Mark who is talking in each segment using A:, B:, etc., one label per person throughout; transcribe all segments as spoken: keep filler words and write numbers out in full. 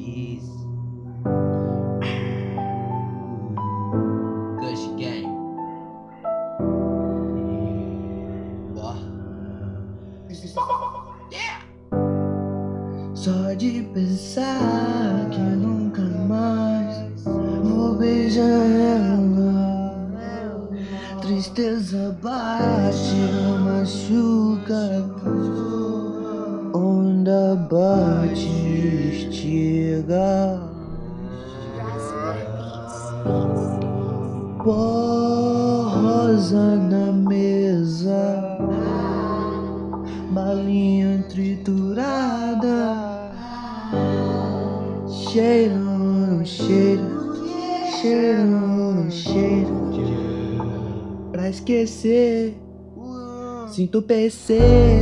A: Gush Gang. Boa. Yeah.
B: Só de pensar que nunca mais vou beijar ela, tristeza bate, machuca, onda bate, estiga, pó rosa na mesa, balinha triturada, cheiro no cheiro, cheiro no cheiro, pra esquecer, sinto P C.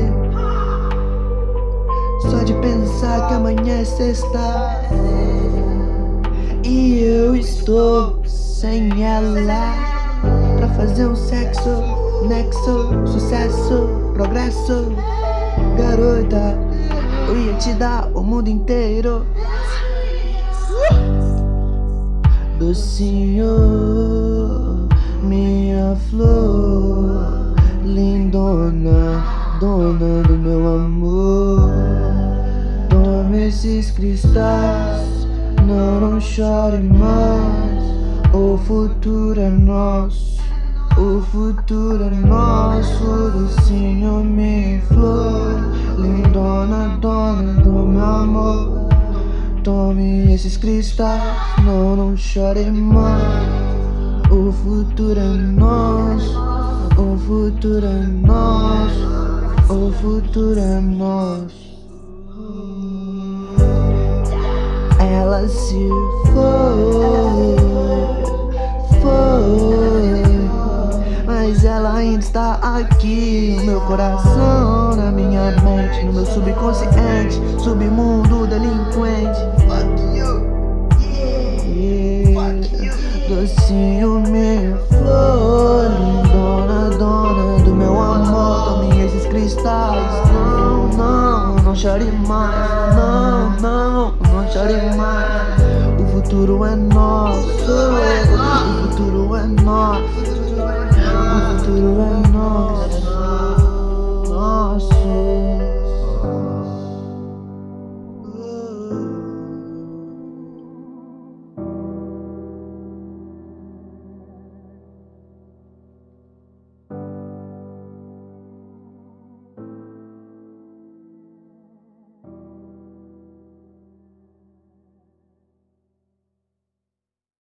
B: Só de pensar que amanhã é sexta e eu estou sem ela, pra fazer um sexo, nexo, sucesso, progresso. Garota, eu ia te dar o mundo inteiro. Docinho, minha flor, lindona, dona do meu amor. Tome esses cristais, não, não chore mais. O futuro é nosso, o futuro é nosso. Docinho, minha flor, lindona, dona do meu amor. Tome esses cristais, não, não chore mais. O futuro é nosso, o futuro é nosso, o futuro é nosso. Ela se foi, foi, mas ela ainda está aqui no meu coração, na minha mente, no meu subconsciente, submundo delinquente. Fuck you, yeah, fuck you. Docinho, minha flor, lindona, dona do meu amor. Tome esses cristais, não, não, não chore mais, não, não, não chore mais. O futuro é nosso, o futuro é nosso, o futuro é nosso, nosso.